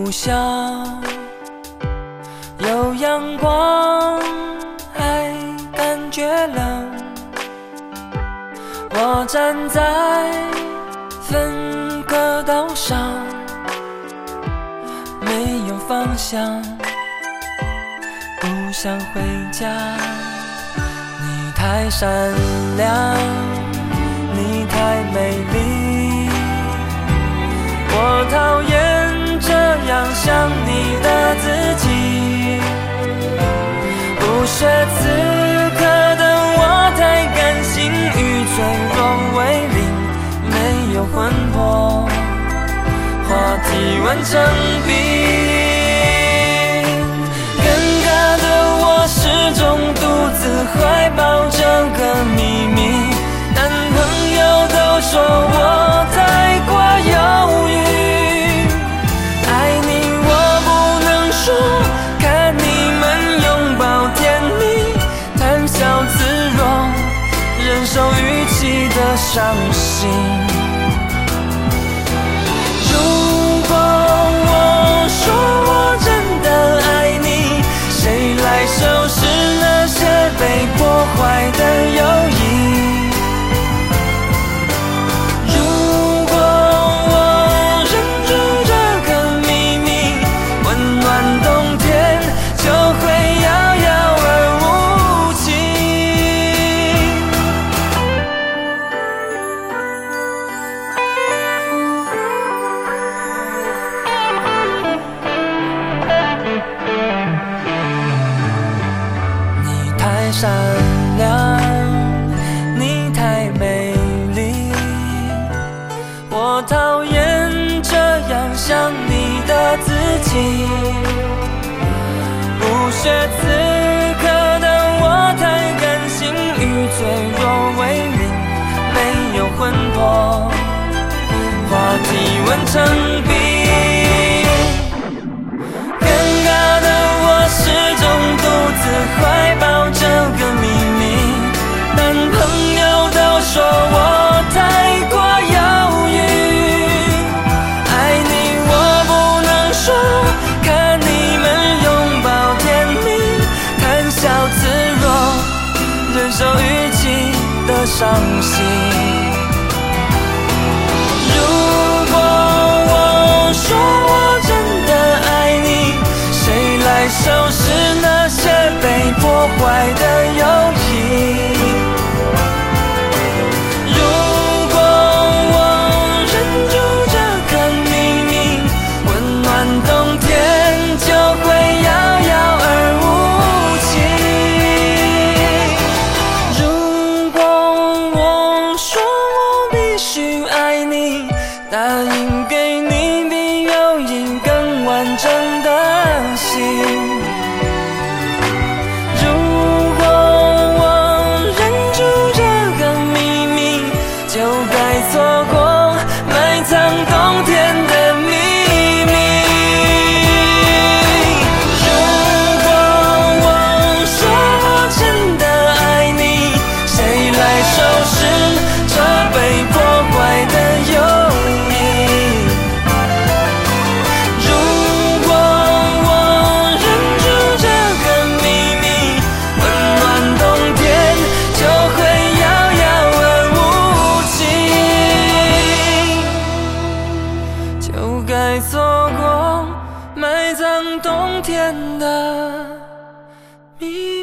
故乡有阳光，还感觉冷。我站在分隔岛上，没有方向，不想回家。你太善良，你太美丽，我讨厌这样想你的自己。不屑此刻的我太感性与脆弱为邻，没有魂魄，话题完成冰。尴尬的我始终独自怀抱这个秘密，男朋友都说我太过犹豫，爱你我不能说，看你们拥抱甜蜜，谈笑自若，忍受语气的伤心。如果我说我真的爱你，谁来收拾那些被破坏的友谊？如果我忍住这个秘密，温暖冬天就会遥遥而无期。你太善良，你太美丽，我讨厌这样想你的自己。不屑此刻的我太感性与脆弱为邻，没有魂魄，话题完成冰。尴尬的我始终独自怀抱这个秘密，男朋友都说我太过犹豫，爱你我不能说，看你们拥抱甜蜜，谈笑自若，忍受语气的伤心。如果我说我真的爱你，谁来收拾那些被破坏的友谊？如果我忍住这个秘密，温暖冬天就会遥遥而无期。如果我说我必须爱你，答应给你比友谊更完整的心。如果我忍住这个秘密，就该错过埋藏冬天的秘密。如果我说我真的爱你，谁来收拾这被破坏的友谊？如果我忍住这个秘密，温暖冬天就会遥遥而无期，就该错过埋藏冬天的秘密。